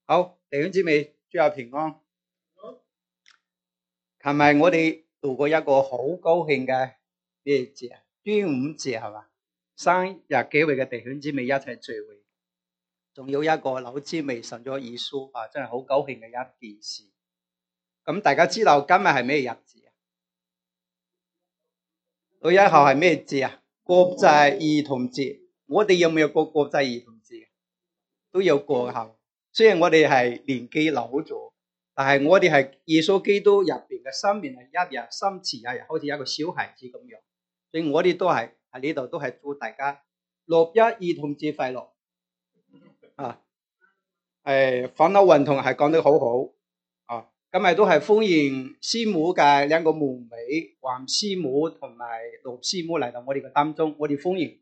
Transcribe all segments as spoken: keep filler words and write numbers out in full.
好，弟兄姊妹，主日平安。琴日我哋度過一個好高興嘅咩節啊？端午節係嘛？生日幾位嘅弟兄姊妹一齊聚會，仲有一個老姊妹信咗耶穌啊，真係好高興嘅一件事。咁大家知道今日係咩日子啊？六一號係咩節啊？國際兒童節。我哋有冇有過國際兒童節？都有過下。雖然我哋係年紀老咗，但係我哋係耶穌基督入邊嘅生命係一日深似一日，好似一個小孩子咁樣。所以我哋都係喺呢度都係祝大家六一兒童節快樂啊！誒，反斗運動係講得好好啊！今日都係歡迎師母嘅兩個妹妹黃師母同埋陸師母嚟到我哋嘅當中，我哋歡迎。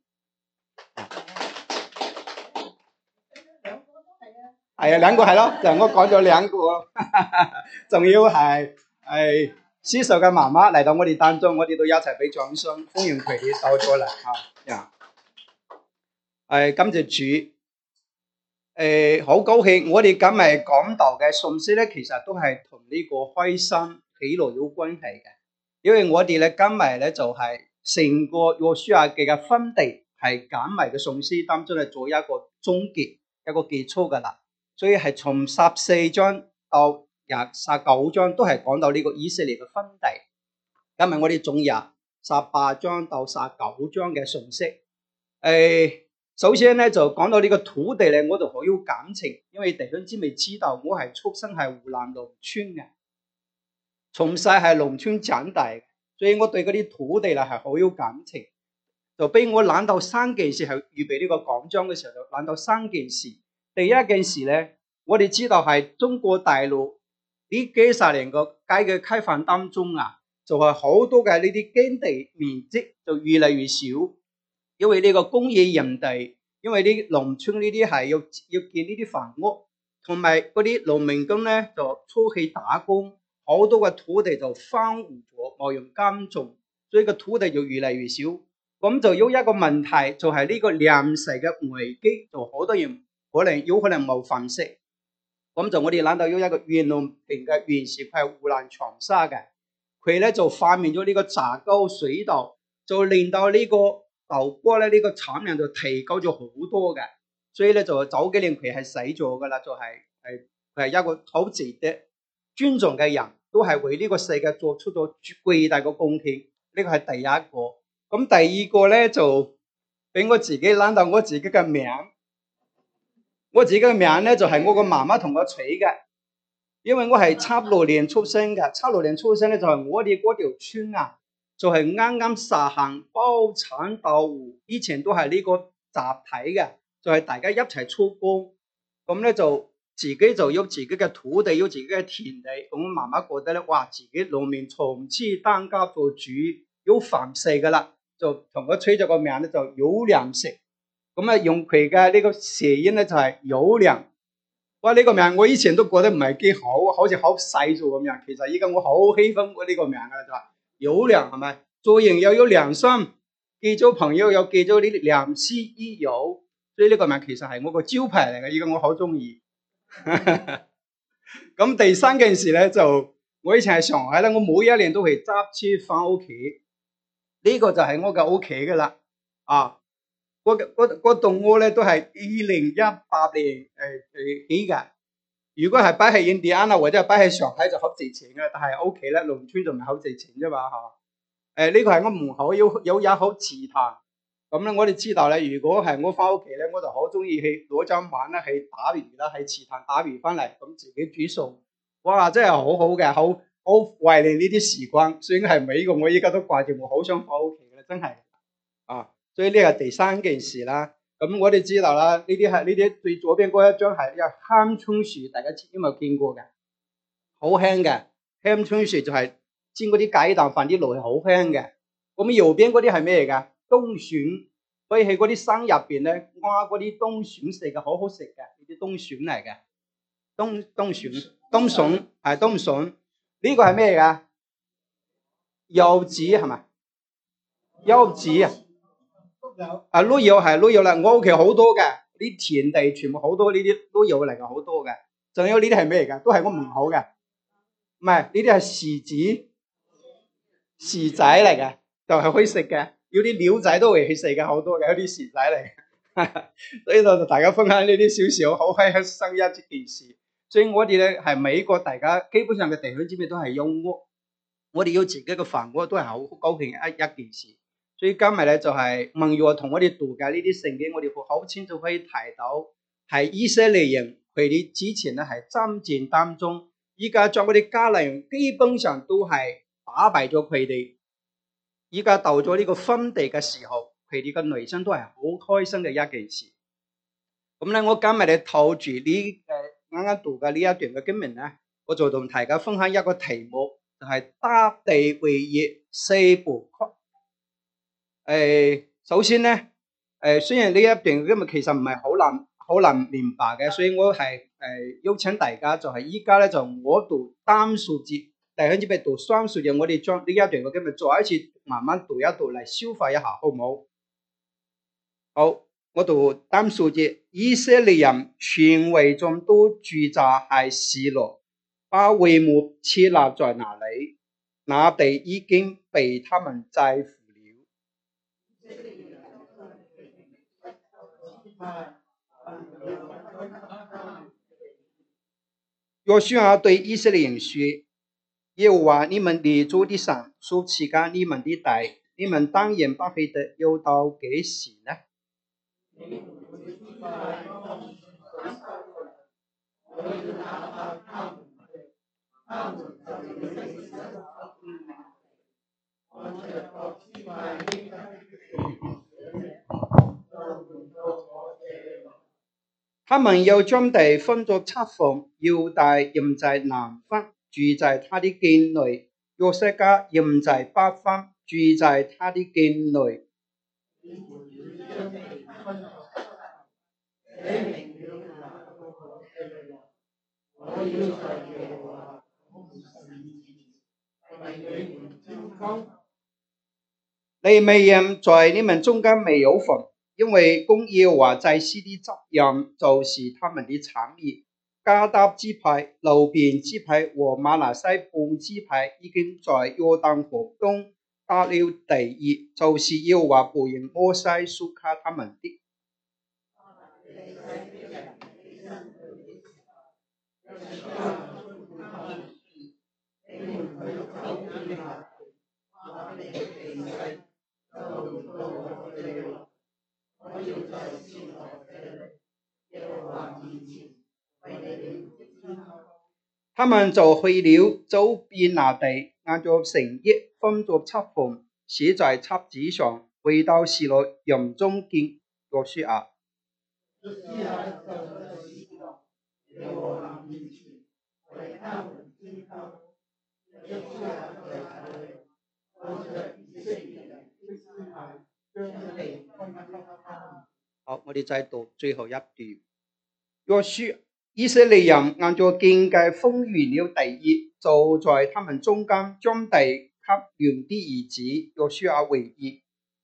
係啊，兩個係咯，就我講咗兩個，仲要係係師嫂嘅媽媽嚟到我哋當中，我哋都一齊俾掌聲歡迎佢哋到咗嚟啊！誒，感謝主，誒，好高興，我哋今日講道嘅信息咧，其實都係同呢個開心喜樂有關係嘅，因為我哋咧今日咧就係成個約書亞記嘅分地係講埋嘅信息當中咧做一個終結，一個結束噶啦。所以係從十四章到廿十九章都係講到呢個以色列嘅分地。今日我哋仲有十八章到十九章嘅信息。誒、呃，首先咧就講到呢個土地咧，我就好有感情，因為弟兄姊妹知道我係出生喺湖南農村嘅，從細係農村長大嘅，所以我對嗰啲土地咧係好有感情。就俾我諗到三件事，係預備呢個講章嘅時候就諗到三件事。第一件事咧，我哋知道係中國大陸呢幾十年個街嘅開發當中啊，就係好多嘅呢啲耕地面積就越嚟越少，因為呢個工業用地，因為啲農村呢啲係要要建呢啲房屋，同埋嗰啲農民工咧就出去打工，好多嘅土地就荒蕪咗，冇人耕種，所以個土地就越嚟越少。咁就有一個問題，就係呢個糧食嘅危機，就好多人。可能有可能冇飯食，咁就我哋諗到有一個袁隆平嘅袁氏，佢係湖南長沙嘅，佢咧就發明咗呢個榨溝水稻，就令到呢個豆波咧呢個產量就提高咗好多嘅，所以咧就早幾年佢係死咗噶啦，就係係係一個好值得尊重嘅人，都係為呢個世界做出咗巨大嘅貢獻，呢個係第一個。咁第二個咧就俾我自己諗到我自己嘅名。我自己嘅名咧就係我個媽媽同我取嘅，因為我係七六年出生嘅，七六年出生咧就係我哋嗰條村啊，就係啱啱實行包產到戶，以前都係呢個集體嘅，就係大家一齊出工，咁咧就自己就有自己嘅土地，有自己嘅田地，咁媽媽覺得咧，哇，自己農民從此當家做主，有飯食噶啦，就同我取咗個名咧，就有糧食。咁啊，用佢嘅呢個諧音咧就係有糧。哇！呢個名我以前都覺得唔係幾好，好似好細做咁樣。其實依家我好喜歡我呢個名噶，就話有糧係咪？做人又有良心，結咗朋友又結咗呢啲良師益友，所以呢個名其實係我個招牌嚟嘅。依家我好中意。咁第三件事咧就，我以前喺上海咧，我每一年都係揸車翻屋企。呢個就係我嘅屋企噶啦，啊。嗰嗰嗰棟屋咧都係二零一八年誒誒起嘅。如果係擺喺印第安納或者係擺喺上海就好值錢嘅，但係屋企咧農村就唔係好值錢啫嘛嚇。誒呢個係我門口有有一口池塘，咁咧我哋知道咧，如果係我翻屋企咧，我就好中意去攞張碗咧去打魚啦，喺池塘打魚翻嚟，咁自己煮餸，哇！真係好好嘅，好好懷念呢啲時光。雖然係每個我依家都掛住，我好想翻屋企嘅，真係啊！所以呢個第三件事啦，咁我哋知道啦，呢啲係呢啲最左邊嗰一張係一個香椿樹，大家有冇見過嘅？好香嘅香椿樹就係煎嗰啲雞蛋飯啲爐係好香嘅。咁右邊嗰啲係咩㗎？冬筍，所以喺嗰啲山入邊咧，挖嗰啲冬筍食嘅好好食嘅，呢啲冬筍嚟嘅。冬冬筍，冬筍係冬筍，呢個係咩㗎？柚子係咪？柚子啊！啊，都有係都有啦，我屋企好多嘅，啲田地全部好多呢啲都有嚟嘅，好多嘅。 仲有呢啲係咩嚟㗎？都係我唔好嘅，唔係呢啲係薯子、薯仔嚟嘅，就係可以食嘅。有啲鳥仔都會去食嘅，好多嘅，有啲薯仔嚟。所以就大家分享呢啲少少好開心一件事。所以我哋咧係每一個大家基本上嘅弟兄姊妹都係有屋，我哋有自己嘅飯屋都係好高興一一件事。所以今日咧就係孟若同我哋讀嘅呢啲聖經，我哋好清楚可以睇到係以色列人佢哋之前咧係爭戰當中，依家將嗰啲迦南人基本上都係打敗咗佢哋。依家到咗呢個分地嘅時候，佢哋嘅內心都係好開心嘅一件事。咁咧，我今日咧套住呢誒啱啱讀嘅呢一段嘅經文咧，我就同大家分享一個題目，就係、是、得地為業四部曲。誒、呃，首先咧，誒、呃、雖然呢一段經文其實唔係好難好難明白嘅，所以我係誒、呃、邀請大家就係依家咧就我讀單數節，弟兄姊妹讀雙數節，我哋將呢一段嘅經文再一次慢慢讀一讀嚟消化一下，好唔好？好。我讀單數節，以色列人全會眾都住宅喺示羅，把會幕設立在那裡，那地已經被他們制服了。約書亞對以色列人說：耶和華你們列祖的神所賜給你們的地，你們當然不曉得要到幾時呢？他們又將地分作七份，猶大任在南方，住在他的境內；約瑟家任在北方，住在他的境內。利未人在你們中間沒有份，因為供耶和華祭司的責任就是他們的產業。迦得支派、流便支派和瑪拿西半支派已經在約旦河東得了地業，就是耶和華僕人摩西所給他們的。他們就去了周邊那地，按照城邑分作七份，寫在冊子上，回到示羅營中見約書亞。好，我哋再讀最後一段。約書以色列人按照境界分完了地業，就在他們中間將地給亂的兒子約書亞為業。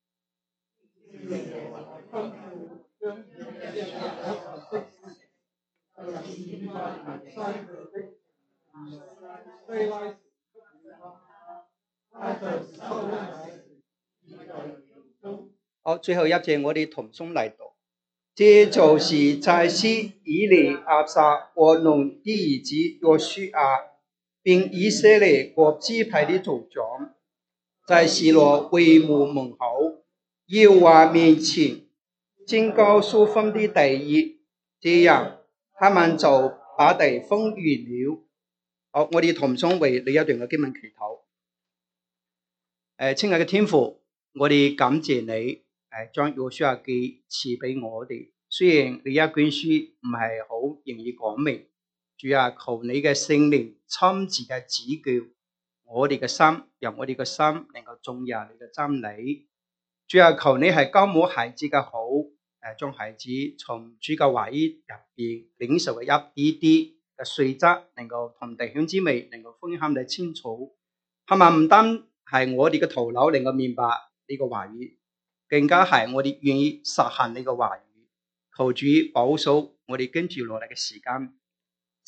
好，最後一節我哋同心嚟讀。這就是祭司以利亞撒和nun的兒子約書亞，並以色列各支派的族長，在示羅會幕門口，耶和華面前宣告所分的地業，這樣他們就把地分完了。好，我哋同心為呢一段嘅經文祈禱。誒，親愛嘅天父，我哋感謝你。誒，將約書亞記賜俾我哋。雖然呢一卷書唔係好容易講明，主啊，求你嘅聖靈親自嘅指教我哋嘅心，讓我哋嘅心能夠進入你嘅真理。主啊，求你係教母孩子嘅好，誒，將孩子從主嘅話語入邊領受嘅一啲啲嘅碎質，能夠同弟兄姊妹能夠分享得清楚。係咪唔單係我哋嘅頭腦能夠明白呢個話語？更加係我哋願意實行呢個話語，求主保守我哋跟住落嚟嘅時間，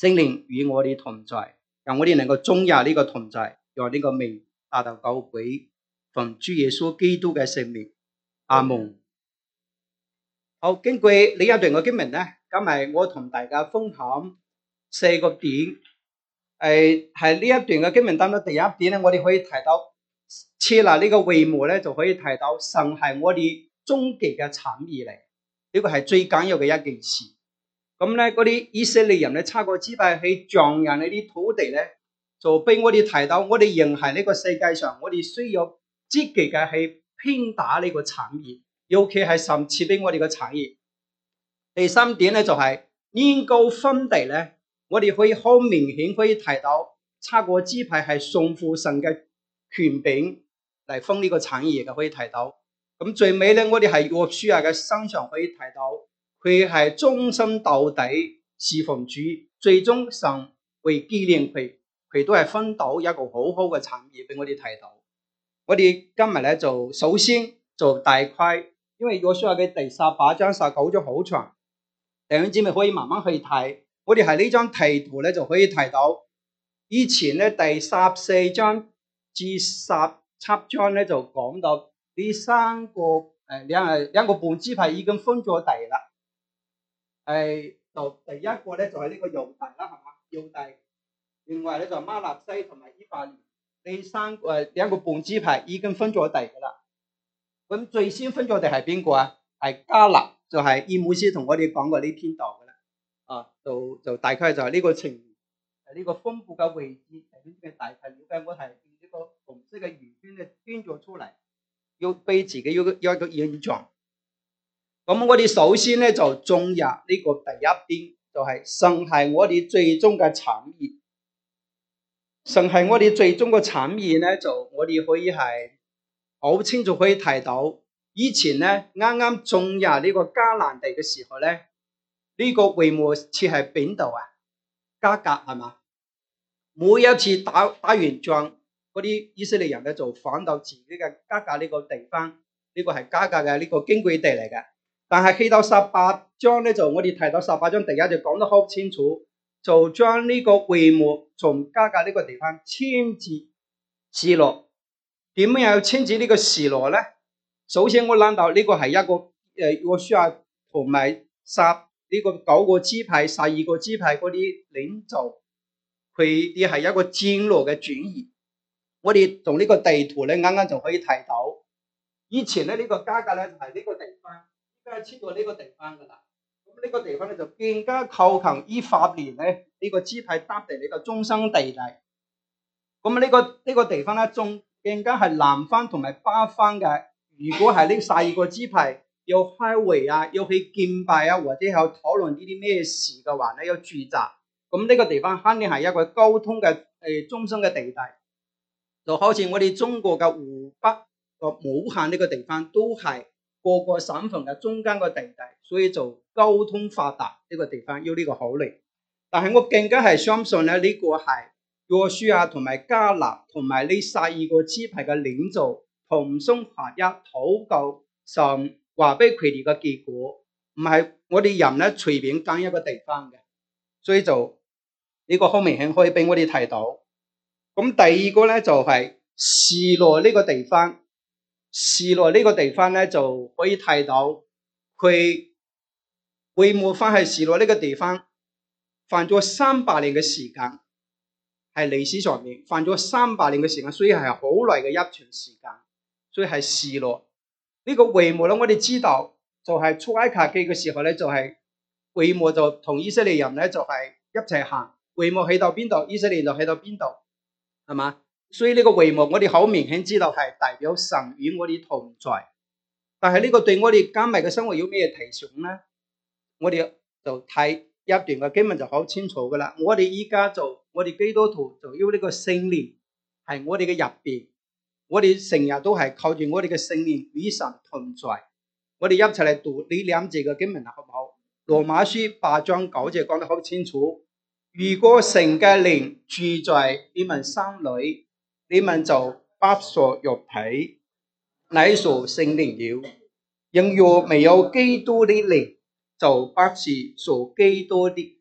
聖靈與我哋同在，讓我哋能夠終日呢個同在，讓呢個名達到高貴，奉主耶穌基督嘅聖名，阿門。好，根據呢一段嘅經文咧，今日我同大家分享四個點。誒，係呢一段嘅經文當中第一點咧，我哋可以提到設立呢個會幕咧，就可以提到神係我哋終極嘅產業嚟，呢個係最緊要嘅一件事。咁咧，嗰啲以色列人咧，差過支派去匠人呢啲土地咧，就俾我哋提到，我哋仍係呢個世界上，我哋需要積極嘅去拼打呢個產業，尤其係神賜俾我哋嘅產業。第三點咧就係年糕分地咧。我哋可以好明顯可以提到，差過支派係順服神嘅權柄嚟分呢個產業嘅，可以提到。咁最尾咧，我哋係約書亞嘅身上可以提到，佢係終身到底侍奉主，最終神為紀念佢，佢都係分到一個好好嘅產業俾我哋睇到。我哋今日咧就首先就大概，因為約書亞嘅第十八章十九章好長，弟兄姊妹可以慢慢去睇。我哋喺呢張題圖咧就可以提到，以前咧第十四章至十七章咧就講到呢三個誒兩兩個半支派已經分咗地啦。誒，就第一個咧就係呢個猶大啦，係嘛？猶大，另外咧就馬納西同埋以法蓮，呢三誒兩個半支派已經分咗地噶啦。咁最先分咗地係邊個啊？係迦勒，就係伊姆斯同我哋講過呢篇道。啊，就就大概就係呢個情，呢、這個豐富嘅位置，呢啲嘅大概了解，我係用呢個紅色嘅圓圈咧圈咗出嚟，要俾自己要要一個印象。咁我哋首先咧就進入呢個第一邊，就係神係我哋最終嘅產業。神係我哋最終嘅產業咧，就我哋可以係好清楚可以睇到，以前咧啱啱進入呢個迦南地嘅時候咧。呢個會幕設喺邊度啊？迦格係嘛？每一次打打完仗，嗰啲以色列人咧就返到自己嘅迦格呢個地方，呢、這個係迦格嘅呢個經據地嚟嘅。但係去到十八章咧，就我哋提到十八章第一就講得好清楚，就將呢個會幕從迦格呢個地方遷至示羅。點樣要遷至呢個示羅咧？首先我諗到呢個係一個誒約書亞同埋撒。呢個九個支派、十二個支派嗰啲領袖，佢哋係一個戰略嘅轉移。我哋從呢個地圖咧，啱啱就可以睇到，以前咧呢、這個迦格咧就係、是、呢個地方，而家遷到呢個地方噶啦。咁呢個地方咧就更加靠近以法蓮咧呢、這個支派得地呢個終生地帶。咁呢、這個呢、這個地方咧，仲更加係南方同埋北方嘅。如果係呢十二個支派，要開會啊，要去敬拜啊，或者有討論呢啲咩事嘅話咧，要聚集。咁呢個地方肯定係一個交通嘅誒中心嘅地帶，就好似我哋中國嘅湖北個武漢呢個地方，都係各個省份嘅中間個地帶，所以就交通發達呢個地方要呢個考慮。但係我更加係相信咧，呢個係約書亞同埋迦勒同埋呢十二個支派嘅領袖同心合一禱告神。話俾佢哋嘅結果，唔係我哋人咧隨便揀一個地方嘅，所以就呢、這個好明顯可以俾我哋睇到。咁第二個咧就係示羅呢個地方，示羅呢個地方咧就可以睇到佢會幕翻去示羅呢個地方，犯咗三百年嘅時間，係歷史上面犯咗三百年嘅時間，所以係好耐嘅一段時間，所以係示羅。呢個會幕咧，我哋知道就係出埃及記嘅時候咧，就係會幕就同以色列人咧就係一齊行，會幕去到邊度，以色列人就去到邊度，係嘛？所以呢個會幕我哋好明顯知道係代表神與我哋同在。但係呢個對我哋今日嘅生活有咩提醒咧？我哋就睇一段嘅經文就好清楚噶啦。我哋依家就我哋基督徒就要呢個聖靈係我哋嘅入邊。我哋成日都係靠住我哋嘅聖靈與神同在。我哋一齊嚟讀呢兩節嘅經文好唔好？羅馬書八章九節講得好清楚。如果神嘅靈住在你們心裏，你們就不屬肉體，乃屬聖靈了。人若沒有基督的靈，就不是屬基督的。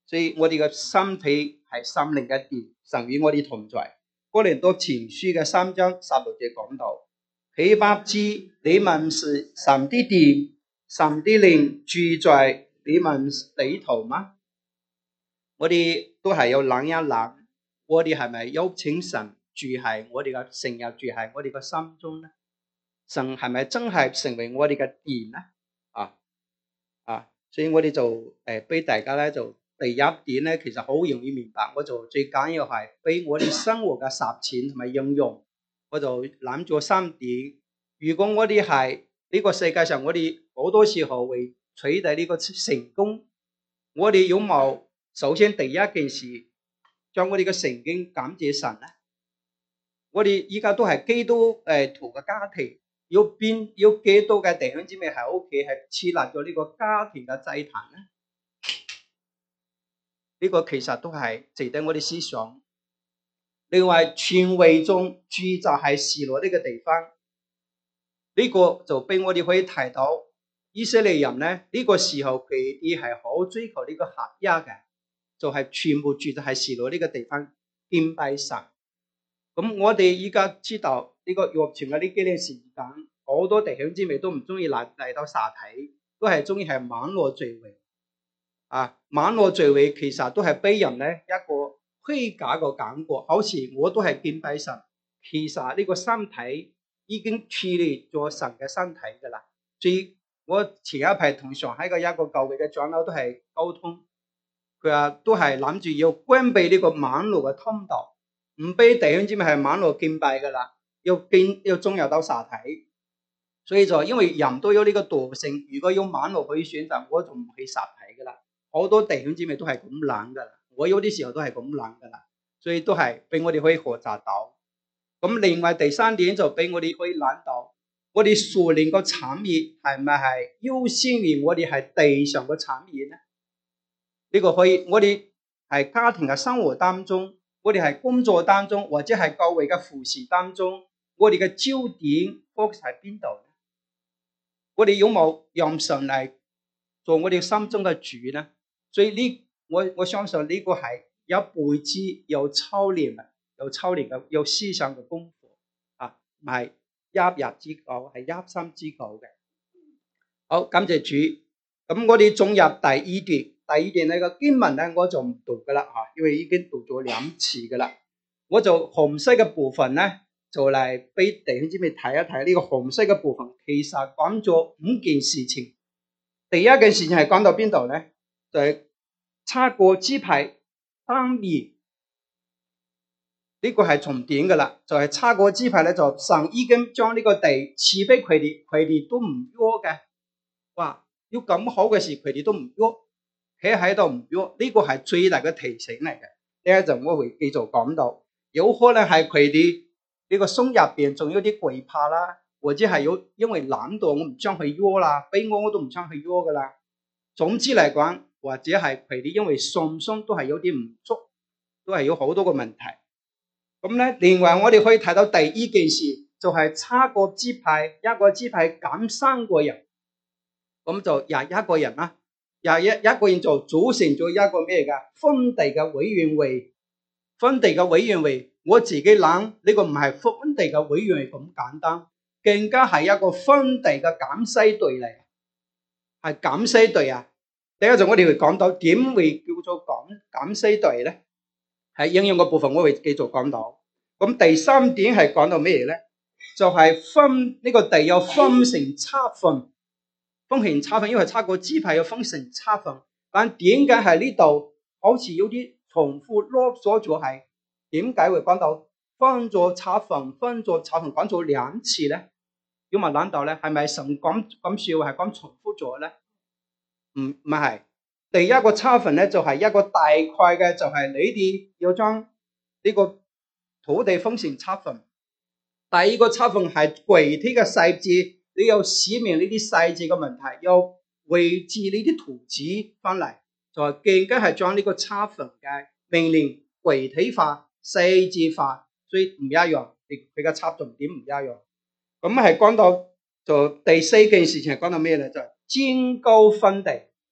所以我哋嘅身體係心靈嘅殿，神與我哋同在。哥林多前書嘅三章十六節講到，豈不知你們是神的殿，神的靈住在你們裏頭嗎？我哋都係要諗一諗，我哋係咪邀請神住喺我哋嘅成日住喺我哋嘅心中呢？神係咪真係成為我哋嘅殿呢？啊啊！所以我哋就誒俾大家咧，就第一點咧，其實好容易明白。我就最緊要係俾我哋生活嘅實踐同埋應用。我就諗咗三點。如果我哋係呢個世界上，我哋好多時候會取締呢個成功，我哋有冇首先第一件事，將我哋嘅聖經感謝神咧？我哋依家都係基督誒徒嘅家庭。要邊要幾多嘅弟兄姊妹喺屋企係設立咗呢個家庭嘅祭壇咧？呢個其實都係值得我哋思想。另外，全會眾住就係示羅呢個地方，呢個就俾我哋可以睇到以色列人咧，呢個時候佢哋係好追求呢個合一嘅，就係全部住就係示羅呢個地方敬拜神。咁我哋依家知道。呢個疫情嘅呢幾年時間，好多弟兄姊妹都唔中意嚟嚟到實體，都係中意係網絡聚會。啊，網絡聚會其實都係俾人咧一個虛假嘅感覺，好似我都係敬拜神，其實呢個身體已經脫離咗神嘅身體噶啦。所以我前一排同上海嘅一個教會嘅長老都係溝通，佢話都係諗住要關閉呢個網絡嘅通道，唔俾弟兄姊妹係網絡敬拜噶啦。要見要進入到實體，所以就因為人都有呢個惰性，如果有網絡可以選擇，我就唔去實體噶啦。好多弟兄姊妹都係咁諗噶啦，我有啲時候都係咁諗噶啦，所以都係俾我哋可以學習到。咁另外第三點就俾我哋可以諗到，我哋屬靈個產業係咪係優先於我哋係地上個產業呢？呢個可以，我哋係家庭嘅生活當中，我哋係工作當中，或者係教會嘅服侍當中。我哋嘅焦點 focus 喺邊度呢？我哋有冇讓神嚟做我哋心中嘅主呢？所以呢，我我相信呢個係一輩子有操練嘅，有操練嘅，有思想嘅功課啊，唔係一日之久，係一生之久嘅。好，感謝主。咁我哋進入第二段，第二段呢個經文咧，我就唔讀噶啦吓，因為已經讀咗兩次噶啦。我就紅色嘅部分咧。就嚟俾弟兄姊妹睇一睇呢個紅色嘅部分，其實講咗五件事情。第一件事情係講到邊度咧？就係差過支派當面，呢個係重點噶啦。就係差過支派咧，就神已經將呢個地賜俾佢哋，佢哋都唔喐嘅。哇！要咁好嘅事，佢哋都唔喐，企喺度唔喐，呢個係最大嘅提醒嚟嘅。呢一陣我會繼續講到，有可能係佢哋。呢個心入邊仲有啲懼怕啦，或者係有因為懶惰，我唔將佢喐啦，俾我我都唔將佢喐噶啦。總之嚟講，或者係佢哋因為信心都係有啲唔足，都係有好多個問題。咁咧，另外我哋可以睇到第二件事，就係差個支派，一個支派減三個人，咁就廿一個人啦，廿一一個人就組成咗一個咩噶分地嘅委員會，分地嘅委員會。我自己諗呢個唔係分地嘅委員會咁簡單，更加係一個分地嘅減西隊嚟，係減西隊啊！第一就我哋會講到點會叫做減減西隊咧？喺應用嘅部分我會繼續講到。咁第三點係講到咩咧？就係、是、分呢個地有分成差分，分成差分，因為差個支派有分成差分，但點解係呢度好似有啲重複囉嗦咗係？點解會講到分咗差分，分咗差分講咗兩次咧？要問諗到咧，係咪神講咁笑係講重複咗咧？唔唔係，第一個差分咧就係、是、一個大概嘅，就係你哋要將呢個土地分成差分。第二個差分係具體嘅細節，你要寫明呢啲細節嘅問題，要繪製呢啲圖紙翻嚟，就係更加係將呢個差分嘅命令具體化。細緻化，所以唔一樣，佢嘅插重點唔一樣。咁係講到就第四件事情係講到咩咧？就係、是、天高分地，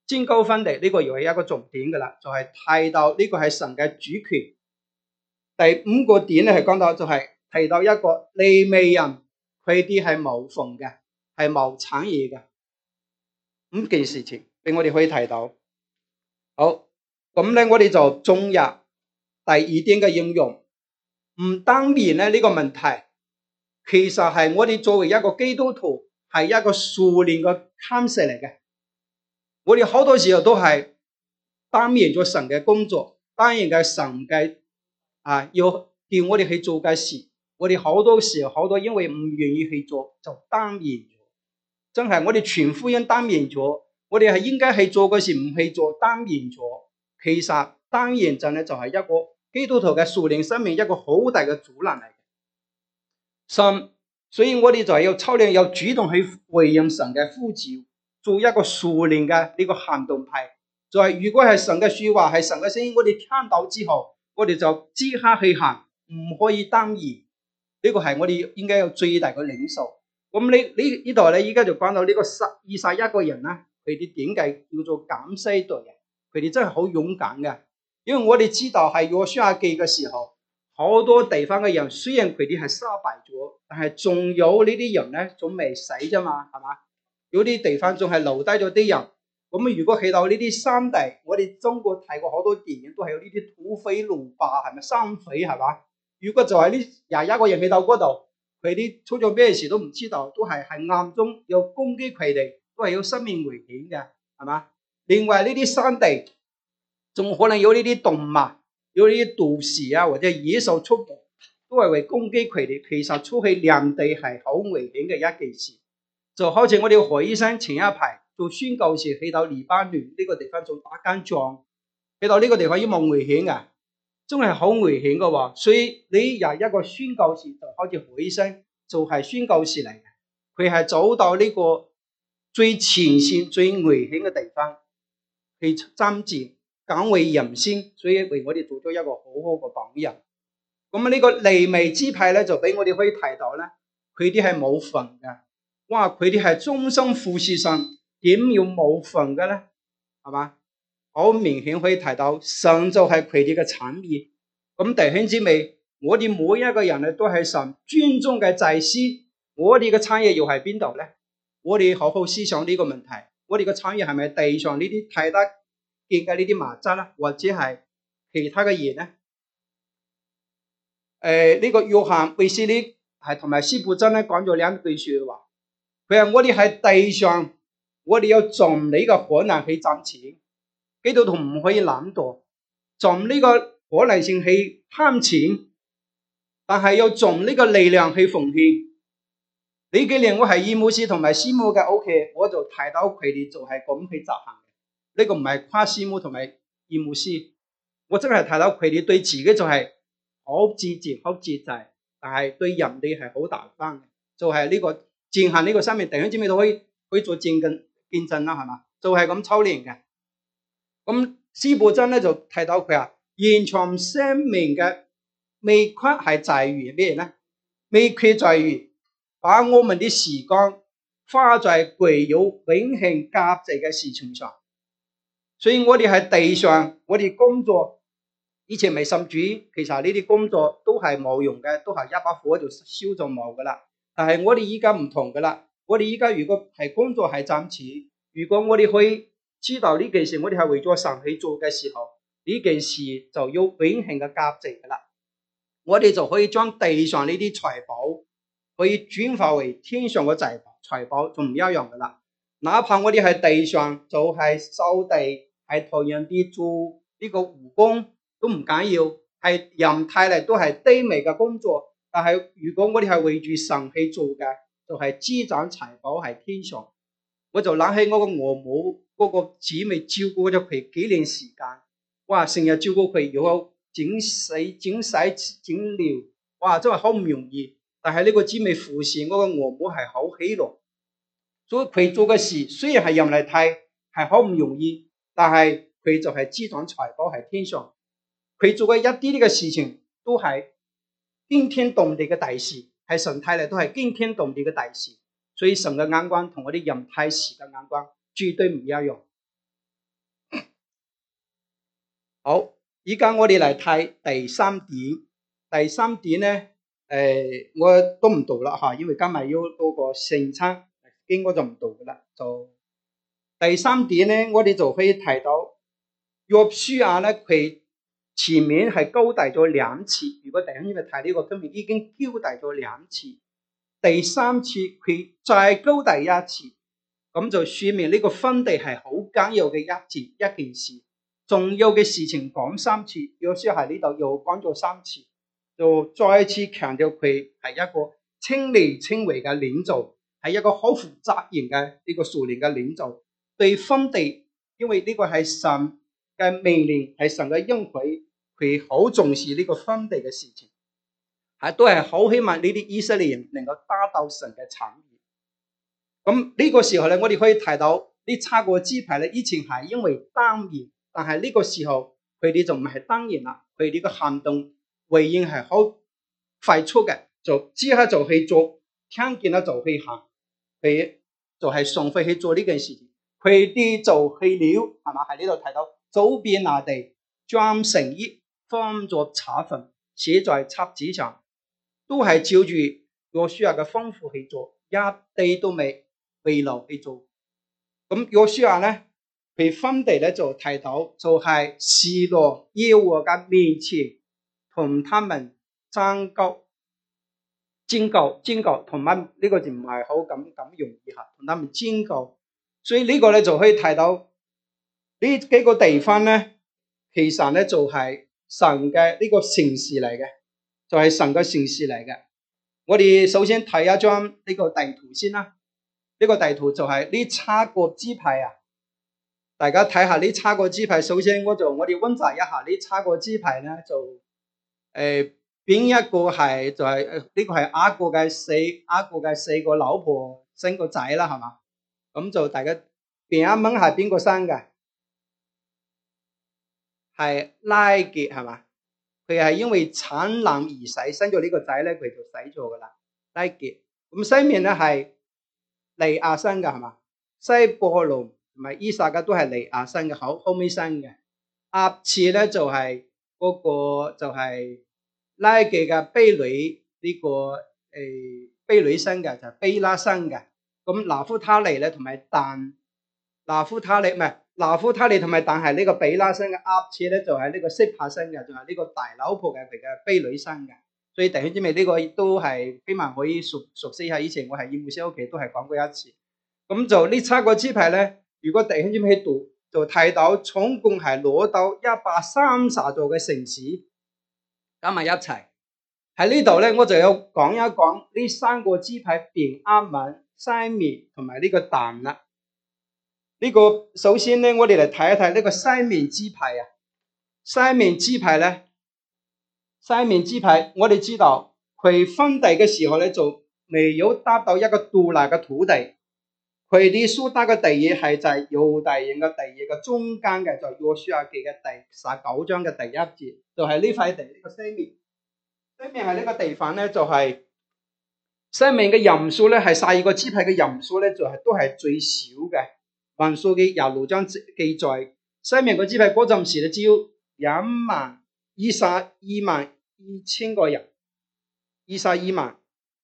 佔高分地，呢、這個又係一個重點噶啦，就係、是、提到呢個係神嘅主權。第五個點咧係講到就係提到一個利未人，佢啲係冇份嘅，係冇產業嘅。五件事情俾我哋可以睇到。好，咁咧我哋就進入第二點嘅應用。唔當面咧呢個問題，其實係我哋作為一個基督徒係一個屬靈嘅監視嚟嘅。我哋好多時候都係當面咗神嘅工作，當然嘅神嘅啊要叫我哋去做嘅事，我哋好多時候好多因為唔願意去做就當面咗。真係我哋傳福音當面咗，我哋係應該去做嘅事唔去做當面咗。其實當然真係就係一個基督徒嘅屬靈生命一個好大嘅阻攔嚟嘅。神，所以我哋就要操練，要主動去回應神嘅呼召，做一個屬靈嘅呢個行動派。就係如果係神嘅說話，係神嘅聲音，我哋聽到之後，我哋就即刻去行，唔可以當然。呢個係我哋應該有最大嘅領受。咁呢呢呢度咧，依家就講到呢個十二十一個人啦，佢哋點解叫做敢死隊嘅？佢哋真係好勇敢嘅，因為我哋知道係約書亞記嘅時候，好多地方嘅人雖然佢哋係失敗咗，但係仲有呢啲人咧，仲未死啫嘛，係嘛？有啲地方仲係留低咗啲人。咁如果去到呢啲山地，我哋中國睇過好多電影，都係有呢啲土匪路霸，係咪山匪係嘛？如果就係呢廿一個人去到嗰度，佢啲出咗咩事都唔知道，都係係暗中有攻擊佢哋，都係有生命危險嘅，係嘛？另外呢啲山地仲可能有呢啲動物，有呢啲毒蛇啊或者野獸出沒，都係為攻擊佢哋。其實出去兩地係好危險嘅一件事。就好似我哋何醫生前一排做宣教士去到黎巴嫩呢個地方做打奸仗，去到呢個地方已經冇危險嘅，真係好危險嘅喎。所以你有一個宣教士就好似何醫生就係宣教士嚟嘅，佢係走到呢個最前線最危險嘅地方去爭戰，敢為人先，所以為我哋做咗一個好好嘅榜樣。咁呢個利未支派咧，就俾我哋可以睇到咧，佢啲係冇份嘅。哇！佢哋係終身服侍神，點要冇份嘅咧？係嘛？好明顯可以睇到，神就係佢哋嘅產業。咁弟兄姊妹，我哋每一個人咧都係神尊重嘅祭司，我哋嘅產業又係邊度咧？我哋好好思想呢個問題。我哋嘅產業係咪地上呢啲睇得見嘅呢啲物質啦，或者係其他嘅嘢咧？誒、呃，呢、這個約翰衛斯理係同埋司布真咧講咗兩句說話。佢話我哋喺地上，我哋要盡呢個可能去賺錢，基督徒唔可以懶惰，盡呢個可能性去貪錢，但係要盡呢個力量去奉獻。呢幾年我係義牧師同埋師母嘅屋企，我就睇到佢哋就係咁去執行嘅。呢、這個唔係誇師母同埋義牧師，我真係睇到佢哋對自己就係好節儉、好節制，但係對人哋係好大方嘅，就係、是、呢、這個。踐行呢個生命，弟兄姊妹都可以可以做見證見證啦，係嘛？就係、是、咁操練嘅。咁司布真咧就提到佢話，延長生命嘅秘訣係在於咩咧？秘訣在於把我們啲時間花在具有永恆價值嘅事情上。所以我哋喺地上，我哋工作以前未信主，其實呢啲工作都係冇用嘅，都係一把火就燒就冇噶啦。但係我哋依家唔同噶啦，我哋依家如果係工作係賺錢，如果我哋可以知道呢件事，我哋係為咗神去做嘅時候，呢件事就要永恆嘅價值噶啦。我哋就可以將地上呢啲財寶可以轉化為天上嘅財寶，財寶仲唔一樣噶啦。哪怕我哋喺地上就係掃地，係同樣啲做呢個護工都唔緊要，係人睇嚟都係低微嘅工作。但係如果我哋係為住神去做嘅，就係積攢財寶喺天上。我就諗起我個岳母嗰個姊妹照顧咗佢幾年時間，哇！成日照顧佢，要整洗、整洗、整療，哇！真係好唔容易。但係呢個姊妹服侍我個岳母係好喜樂，所以佢做嘅事雖然係人嚟睇係好唔容易，但係佢就係積攢財寶喺天上。佢做嘅一啲啲嘅事情都係驚天動地嘅大事，係神睇嚟都係驚天動地嘅大事，所以神嘅眼光同我哋人睇事嘅眼光絕對唔一樣。 好，依家我哋嚟睇第三點。第三點咧，誒、呃，我都唔讀啦嚇，因為今日要到個聖餐，經我就唔讀噶啦。就第三點咧，我哋就可以睇到約書亞咧，佢前面係交代咗兩次。如果弟兄姊妹睇呢個經文，已經交代咗兩次，第三次佢再交代一次，咁就說明呢個分地係好緊要嘅一件一件事。重要嘅事情講三次，約書亞喺呢度又講咗三次，就再次強調佢係一個親力親為嘅領袖，係一個好負責任嘅呢個屬靈嘅領袖。對分地，因為呢個係神嘅命令，係神嘅應許，佢好重視呢個分地嘅事情，係都係好希望呢啲以色列人能夠得到神嘅產業。咁呢個時候咧，我哋可以睇到呢七個支派咧，以前係因為當然。但係呢個時候，佢哋就唔係當然啦，佢哋嘅行動回應係好快速嘅，就即刻就去做，聽見啦就去行，佢就係順勢去做呢件事情。佢哋就去了，係嘛？喺呢度睇到走遍那地，將聖衣放作茶粉，寫在冊子上，都係照住約書亞嘅吩咐去做，一地都未遺留去做。咁約書亞咧？佢分地咧就提到，就係示羅耶和華嘅面前，同他們爭交、爭交、爭交，同埋呢個就唔係好咁咁容易吓，同他們爭交。所以呢個咧就可以睇到呢幾個地方咧，其實咧就係神嘅呢個城市嚟嘅，就係神嘅城市嚟嘅。我哋首先睇一張呢個地圖先啦，呢個地圖就係呢七個支派啊。大家睇下呢七個支派，首先我就我哋溫習一下呢七個支派咧，就誒邊、呃、一個係就係誒呢個係雅各嘅四雅各嘅四個老婆生個仔啦，係嘛？咁就大家便雅憫係邊個生嘅？係拉結係嘛？佢係因為產難而死，生咗呢個仔咧，佢就死咗噶啦。拉結咁西面咧係利亞生嘅係嘛？西布倫同埋伊撒嘅都係利亞生嘅，後後尾生嘅。亞次咧就係、是、嗰個就係拉結嘅婢女呢、這個誒婢女生嘅，就係婢拉生嘅。咁拿夫他利咧同埋但拿夫他利唔係拿夫他利同埋但係呢個婢拉生嘅。亞次咧就係、是、呢個色帕生嘅，就係、是、呢個大老婆嘅佢嘅婢女生嘅。所以弟兄姊妹呢個都係希望可以熟熟悉一下。以前我喺義務社屋企都係講過一次。咁就呢七個支派咧。如果弟兄姊妹去讀，就睇到總共係攞到一百三十座嘅城市，加埋一齊喺呢度咧，我就要講一講呢三個支派便雅憫、西面同埋呢個但啦。呢、這個首先咧，我哋嚟睇一睇呢個西面支派啊。西面支派咧，西面支派，我哋知道佢分地嘅時候咧，就未有得到一個獨立嘅土地。佢哋所得嘅地業係就係猶大人嘅地業嘅中間嘅，就約書亞記嘅第十九章嘅第一節，就係、是、呢塊地呢、這個西面。西面係呢個地方咧，就係、是、西面嘅人數咧，係十二個支派嘅人數咧，就係、是、都係最少嘅。民數記廿六章記載，西面個支派嗰陣時咧，只有兩萬二十二萬二千個人，二十二萬。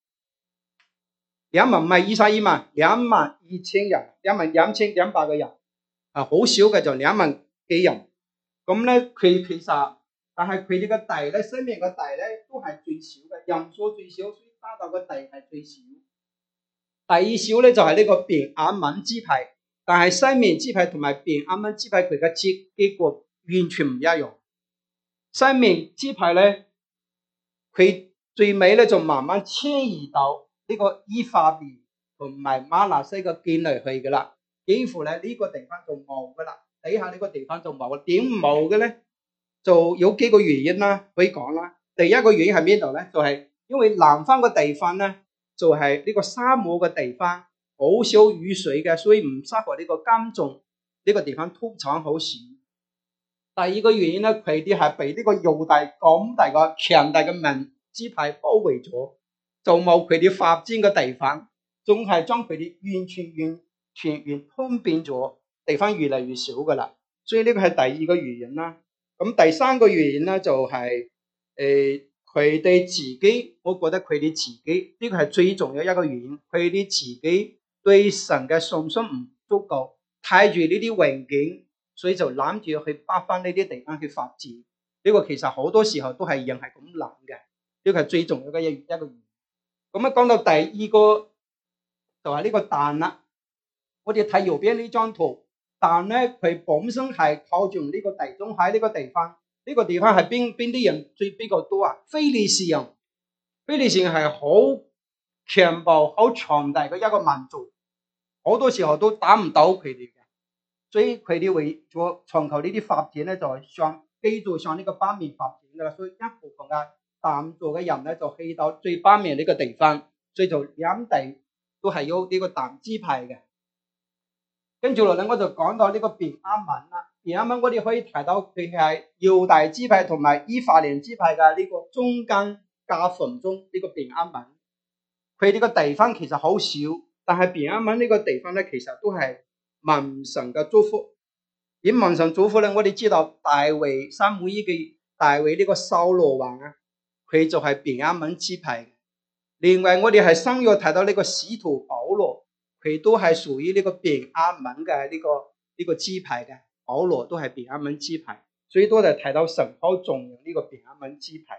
兩萬唔係二十二萬，兩萬二千人，兩萬兩千兩百個人，啊，好少嘅就兩萬幾人。咁咧佢其實，但係佢哋嘅地咧，西面嘅地咧都係最少嘅，人數最少，所以得到嘅地係最少。第二少咧就係、是、呢個便雅憫支派，但係西面支派同埋便雅憫支派佢嘅結結果完全唔一樣。西面支派咧，佢最尾咧就慢慢遷移到呢個以法蓮同埋瑪拿西嘅境內去噶啦，幾乎咧呢個地方就冇噶啦，底下呢個地方就冇。點冇嘅咧？就有幾個原因啦，可以講啦。第一個原因係邊度咧？就係、是、因為南方嘅地方咧，就係、是、呢個沙漠嘅地方，好少雨水嘅，所以唔適合呢個耕種。呢、這個地方土產好少。第二個原因咧，佢哋係被呢個猶大咁大個強大嘅民支派包圍咗。就冇佢哋發展嘅地方，仲係將佢哋完全完全完吞變咗，地方越嚟越少噶啦。所以呢個係第二個原因啦。 咁第三個原因咧就係誒佢哋自己，我覺得佢哋自己呢個係最重要一個原因，佢哋自己對神嘅信心唔足夠，睇住呢啲環境，所以就諗住去北翻呢啲地方去發展。呢個其實好多時候都係人係咁諗嘅，呢個係最重要嘅一一個原因。咁啊講到第二個就係呢個蛋啦。我哋睇右邊呢張圖，但咧佢本身係靠住呢個地中海呢個地方，呢、這個地方係邊邊啲人最比較多啊？非利士人，非利士人係好強暴、好強大嘅一個民族，好多時候都打唔到佢哋嘅，所以佢哋為咗尋求呢啲發展咧，就係向繼續向呢個北面發展噶啦。所以一部分嘅淡族嘅人咧，就去到最北面呢個地方，所以就兩地都係有呢個淡支派嘅。跟住落嚟我就講到呢個便雅憫啦。便雅憫我哋可以睇到佢係猶大支派同埋以法蓮支派嘅呢個中間夾縫中呢個便雅憫。佢呢個地方其實好少，但係便雅憫呢個地方咧，其實都係蒙神嘅祝福。而蒙神祝福咧，我哋知道大衛撒母耳嘅大衛呢個掃羅王啊，佢就係便雅憫支派嘅。另外我哋係新約睇到呢個使徒保羅，佢都係屬於呢個便雅憫嘅呢個呢個支派嘅，保羅都係便雅憫支派，所以都係睇到神好重用呢個便雅憫支派。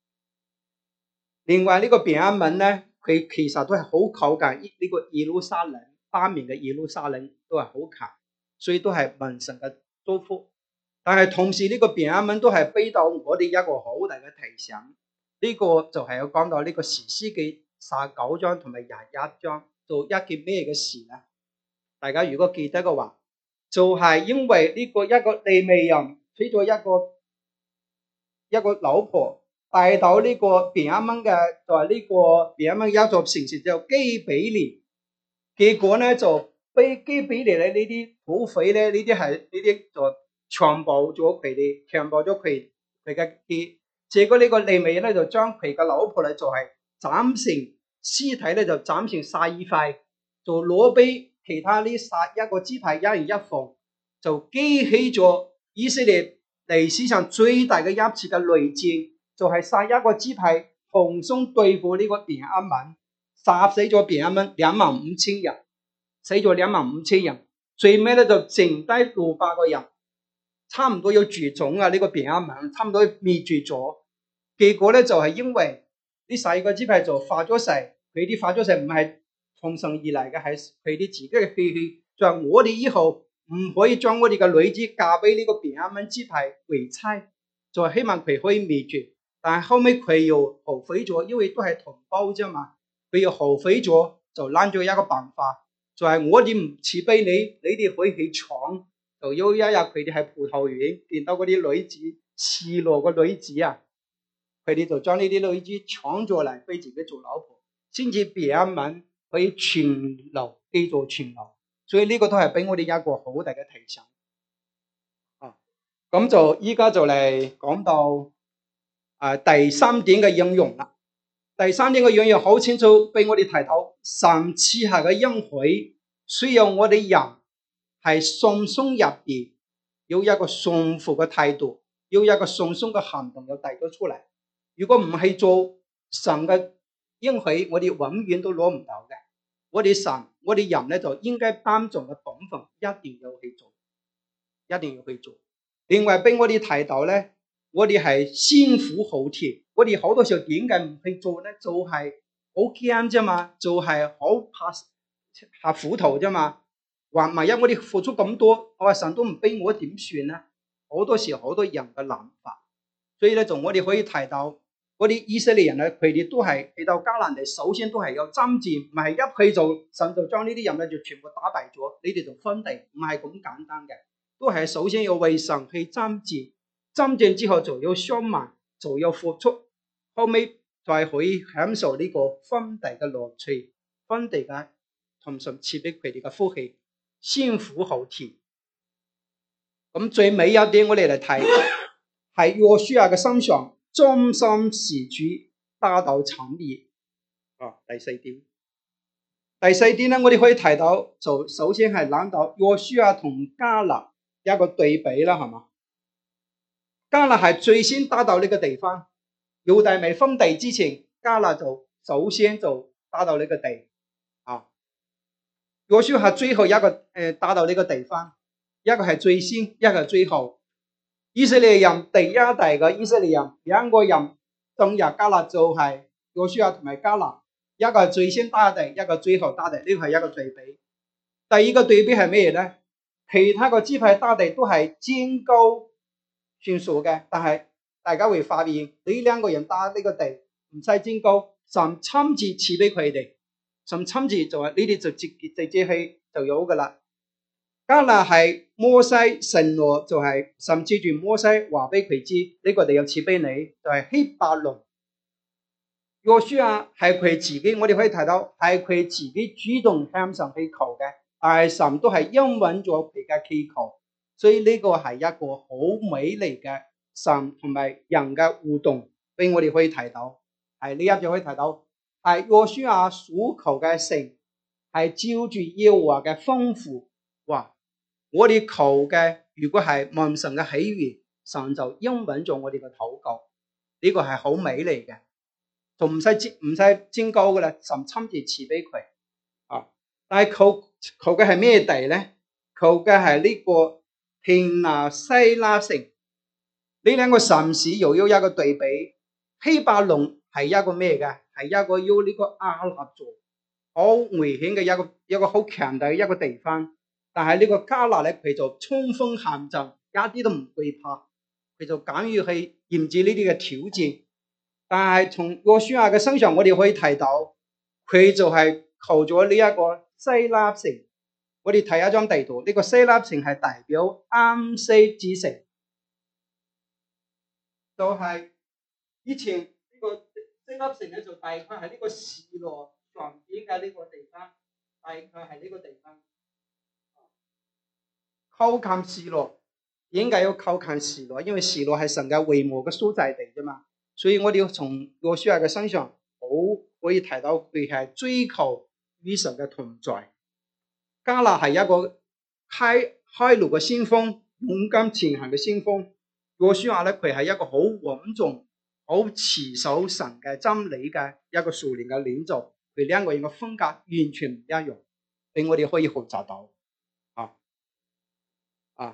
另外呢個便雅憫咧，佢其實都係好靠近呢個耶路撒冷，北面嘅耶路撒冷都係好近，所以都係蒙神嘅祝福。但係同時呢個便雅憫都係俾到我哋一個好大嘅提醒。呢個就係有講到呢個士師記十九章同埋廿一章做一件咩嘅事咧？大家如果記得嘅話，就係、是、因為呢個一個利未人娶咗一個一個老婆，帶到呢個便雅憫嘅，就係、是、呢個便雅憫一座城市叫基比連，結果咧就被基比連咧呢啲土匪咧，呢啲係呢啲就強暴咗佢哋，強暴咗佢佢嘅結。結果呢個利未人咧就將佢嘅老婆咧就係斬成屍體咧就斬成十二塊，就攞俾其他呢十一個支派一人一份，就激起咗以色列歷史上最大嘅一次嘅內戰，就係十一個支派同心對付呢個便雅憫，殺死咗便雅憫兩萬五千人，死咗兩萬五千人，最尾咧就剩低六百個人。差唔多要絕種啊！呢、這個便雅憫差唔多滅絕咗，結果咧就係、是、因為呢細個支派就發咗誓，佢啲發咗誓唔係從神而嚟嘅，係佢哋自己嘅氣氣，就係、是、我哋以後唔可以將我哋嘅女子嫁俾呢個便雅憫支派為妻，就係希望佢可以滅絕。但係後尾佢又後悔咗，因為都係同胞啫嘛，佢又後悔咗，就諗咗一個辦法，就係、是、我哋唔賜俾你，你哋可以去闖。就有一日佢哋喺葡萄園見到嗰啲女子，示羅個女子啊，佢哋就將呢啲女子搶咗嚟俾自己做老婆，先至便雅憫可以存留，繼續存留。所以呢個都係俾我哋一個好大嘅提醒。啊，咁就依家就嚟講到啊第三點嘅應用啦。第三點嘅應用好清楚俾我哋提到，神賜下嘅應許需要我哋人係信心入邊有一個信服嘅態度，有一個信心嘅行動，又遞咗出嚟。如果唔係做神嘅應許，我哋永遠都攞唔到嘅。我哋神，我哋人咧就應該擔重嘅本分，一定要去做，一定要去做。另外俾我哋提到咧，我哋係先苦後甜。我哋好多時候點解唔去做咧？就係好驚啫嘛，就係、是、好怕下苦頭啫嘛。話萬一我哋付出咁多，我話神都唔俾我點算咧？好多時候好多人嘅諗法，所以咧就我哋可以提到嗰啲以色列人咧，佢哋都係去到迦南地，首先都係有爭戰，唔係一去就神就將呢啲人咧就全部打敗咗，你哋就分地，唔係咁簡單嘅，都係首先要為神去爭戰，爭戰之後就要傷亡，就要付出，後尾再可以享受呢個分地嘅樂趣，分地嘅同神賜俾佢哋嘅福氣。先苦後甜，咁最尾一點我哋嚟睇，係約書亞嘅身上忠心事主，大道產業。啊，第四點，第四點咧，我哋可以提到，就首先係諗到約書亞同迦勒一個對比啦，係嘛？ 迦勒係最先打到呢個地方，猶大未分地之前，迦勒就首先就打到呢個地啊。約書亞係最後一個誒打到呢個地方，一個係最先，一個係最後。以色列人第一代嘅以色列人兩個人進入迦勒就係約書亞同埋迦勒，一個係最先打地，一個最後打地，呢個係一個對比。第二個對比係咩咧？其他個支派打地都係佔高算數嘅，但係大家會發現呢兩個人打呢個地唔使佔高，神親自賜俾佢哋，神親自就係呢啲就直直接去就有噶啦。迦勒係摩西承諾，就係神接住摩西話俾佢知呢個地有賜俾你，就係希伯崙。約書亞係佢自己，我哋可以睇到係佢自己主動向神去求嘅，但係神都係應允咗佢嘅祈求，所以呢個係一個好美麗嘅神同埋人嘅互動，俾我哋可以睇到。係呢一樣可以睇到，係約書亞所求嘅城係照住耶和華嘅吩咐，哇！我哋求嘅如果係蒙神嘅喜悅，神就應允咗我哋嘅禱告，呢、這個係好美麗嘅。就唔使唔使佔高噶啦，神親自賜俾佢啊！但係求求嘅係咩地咧？求嘅係呢個田拿西拉城。呢兩個城市又有一個對比。希伯崙係一個咩嘅？係一個有呢個亞納族好危險嘅一個一個好強大嘅一個地方。但係呢個迦勒咧，佢就衝鋒陷陣，一啲都唔懼怕，佢就敢於去迎接呢啲嘅挑戰。但係從約書亞嘅身上，我哋可以睇到，佢就係求咗呢一個西拉城。我哋睇一張地圖，呢、這個西拉城係代表安息之城，就係、是、以前呢個西拉城咧，就大概係呢個示羅上邊嘅呢個地方，大概係呢個地方。靠近示羅，應該要靠近示羅，因為示羅係神嘅會幕嘅所在地啫嘛。所以我哋要從約書亞嘅身上，好可以睇到佢係追求與神嘅同在。迦勒係一個開開路嘅先鋒，勇敢前行嘅先鋒。約書亞咧，佢係一個好穩重、好持守神嘅真理嘅一個屬靈嘅領袖。佢兩個人嘅風格完全唔一樣，俾我哋可以學習到。啊啊，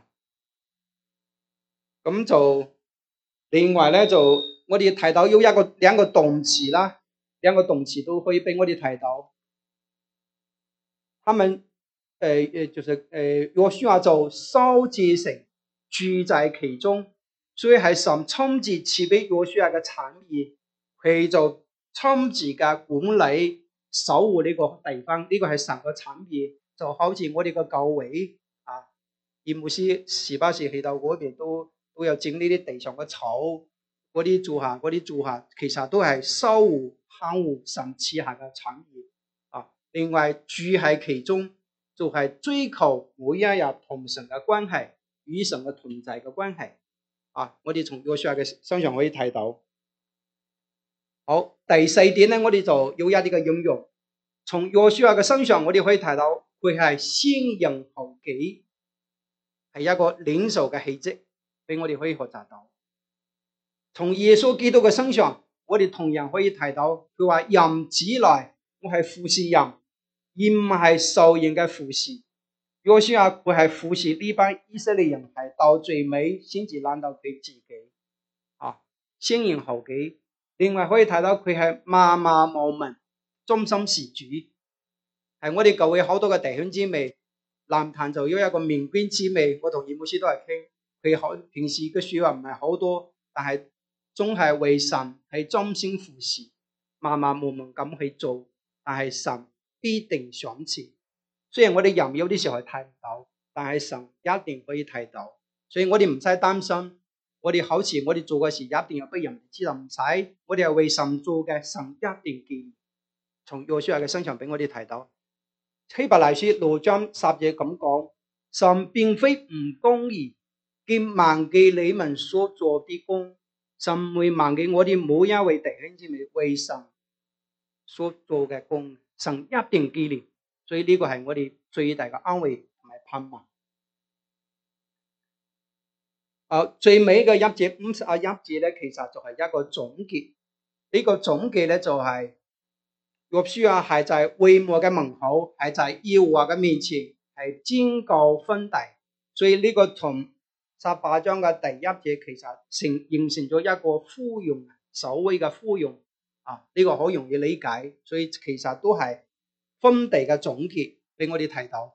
咁就另外咧就。我哋睇到有一個兩個動詞啦，兩個動詞都可以俾我哋睇到，他們誒誒、呃，就是誒約書亞就修治城，住在其中，所以係神親自賜俾約書亞嘅產業，佢就親自嘅管理守護呢個地方，呢、這個係神嘅產業，就好似我哋個教會啊，葉牧師時不時去到嗰邊都都有整呢啲地上嘅草。嗰啲做下，嗰啲做下，其實都係守護、看護神賜下嘅產業啊。另外住喺其中，就係、是、追求每一日同神嘅關係，與神嘅同在嘅關係啊。我哋從約書亞嘅身上可以睇到。好，第四點咧，我哋就有一啲嘅應用。從約書亞嘅身上，我哋可以睇到佢係先人後己，係一個領袖嘅氣質，俾我哋可以學習到。從耶穌基督嘅身上，我哋同樣可以睇到，佢話人子來，我係服侍人，而唔係受人嘅服侍。約書亞佢係服侍呢班以色列人，係到最尾先至諗到佢自己，啊，先人後己。另外可以睇到佢係默默無聞，忠心事主。係我哋教會好多嘅弟兄姊妹，南壇就有一個明君姊妹，我同葉牧師都係傾，佢好平時嘅說話唔係好多，但係總係為神係忠心服侍，默默無聞咁去做，但係神必定賞賜。雖然我哋人有啲時候係睇唔到，但係神一定可以睇到，所以我哋唔使擔心。我哋好似我哋做嘅事一定要俾人知道，唔使，我哋係為神做嘅，神一定見。從約書亞嘅身上俾我哋睇到，希伯來書六章十節咁講，神並非唔公義，見忘記你們所做的工。神唔會忘記我哋每一位弟兄姊妹為神所做嘅工，神一定紀念，所以呢個係我哋最大嘅安慰同埋盼望。 啊，最尾嘅一節五十啊一節咧，其實就係一個總結。呢、這個總結咧就係約書亞係在會幕嘅門口，係在耶和華嘅面前，係宣告分地。所以呢個同十八章嘅第一節其實成形成咗一個呼應，所謂嘅呼應啊，呢、這個好容易理解。所以其實都係分地嘅總結，俾我哋睇到。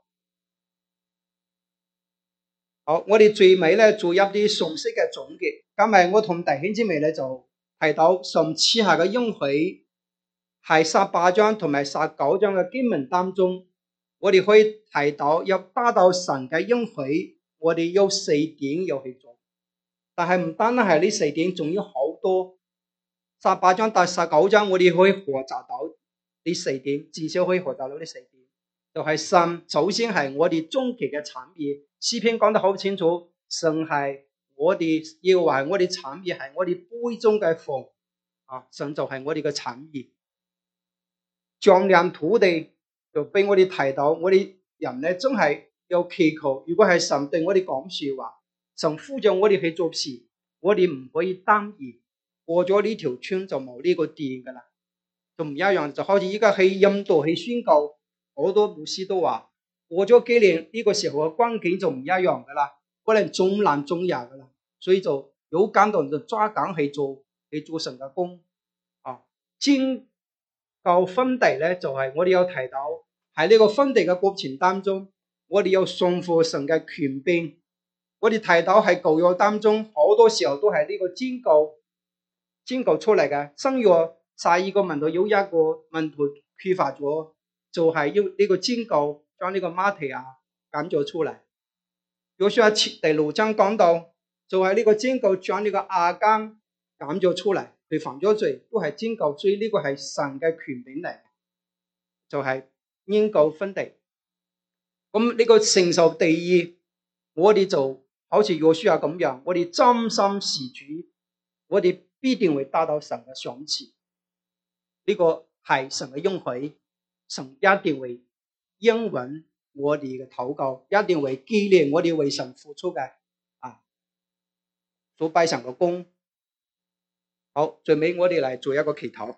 好，我哋最尾咧做一啲信息嘅總結。今日我同弟兄姊妹咧就提到神賜下嘅應許係十八章同埋十九章嘅經文當中，我哋可以提到要達到神嘅應許，我哋有四點要去做。但係唔單單係呢四點，仲有好多。十八章到十九章，我哋可以學習到呢四點，至少可以學習到呢四點。就係神首先係我哋終極嘅產業，詩篇講得好清楚，神係我哋要話我哋產業係我哋杯中嘅房啊，神就係我哋嘅產業。丈量土地就俾我哋提到，我哋人咧真係有祈求，如果係神對我哋講說話，神呼召我哋去做事，我哋唔可以單意過咗呢條村就冇呢個電噶啦，就唔一樣。就好似依家去印度去宣告。好多牧師都話過咗幾年呢個時候嘅關境就唔一樣噶啦，可能仲難仲難噶啦，所以就有感動就抓緊去做去做神嘅工啊。宣告分地咧，就係、是、我哋有提到喺呢個分地嘅過程當中，我哋有順服神嘅權柄。我哋提到喺舊約當中，好多時候都係呢個宣告宣告出嚟嘅。新約十二個門徒有一個門徒缺乏咗。就係要呢個宣告將呢個馬提亞揀咗出嚟。約書亞第六章講到，就係呢個宣告將呢個亞干揀咗出嚟，佢犯咗罪，都係宣告，所以呢個係神嘅權柄嚟，就係宣告分地。咁呢個承受地義，我哋就好似約書亞咁樣，我哋真心事主，我哋必定會得到神嘅賞賜。呢個係神嘅應許。神一定會應允我哋嘅禱告，一定會紀念我哋為神付出嘅啊，做拜神嘅工。好，最尾我哋嚟做一個祈禱。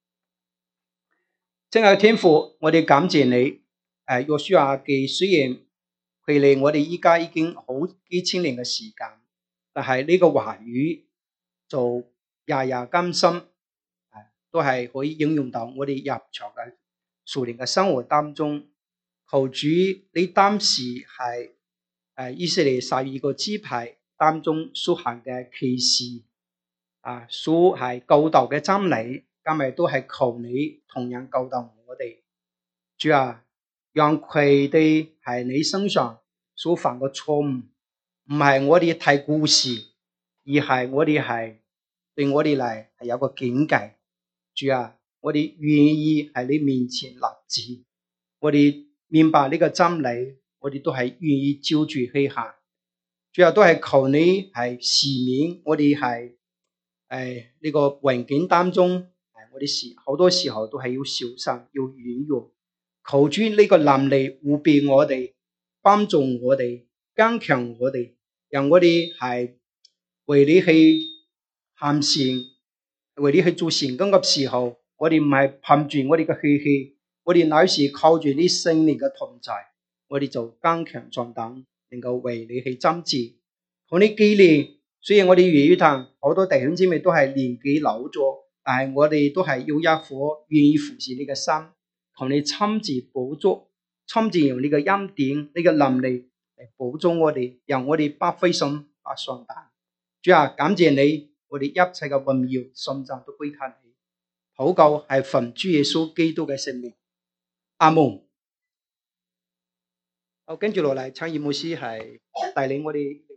親愛嘅天父，我哋感謝你。誒，約書亞記雖然距離我哋依家已經好幾千年嘅時間，但係呢個話語就日日更新，都係可以應用到我哋日常嘅屬靈嘅生活當中。求主你當時係誒以色列十二個支派當中所行嘅奇事啊，所係教導嘅真理，今日都係求你同樣教導我哋。主啊，讓佢哋喺你身上所犯嘅錯誤，唔係我哋睇故事，而係我哋係對我哋嚟係有個警戒。主啊，我哋願意喺你面前立志，我哋明白呢個真理，我哋都係願意照住去行。主啊，都係求你係赦免我哋係誒呢個環境當中，我哋時好多時候都係要小心，要軟弱。求主呢個能力護庇我哋，幫助我哋，加強我哋，讓我哋係為你去行善，為你去做善工嘅時候，我哋唔係憑住我哋嘅血氣，我哋乃是靠住啲聖靈嘅同在，我哋就剛強壯膽，能夠為你去爭戰。同你紀念，雖然我哋粵語堂好多弟兄姊妹都係年紀老咗，但係我哋都係要一顆願意服侍你嘅心，同你親自補足，親自用你嘅恩典、你嘅能力嚟補足我哋，讓我哋不灰心不喪膽。主啊，感謝你，我哋一切嘅榮耀、頌讚都歸給你。禱告係奉主耶穌基督嘅聖名，阿門。好，跟住落嚟，參議牧師係帶領我哋。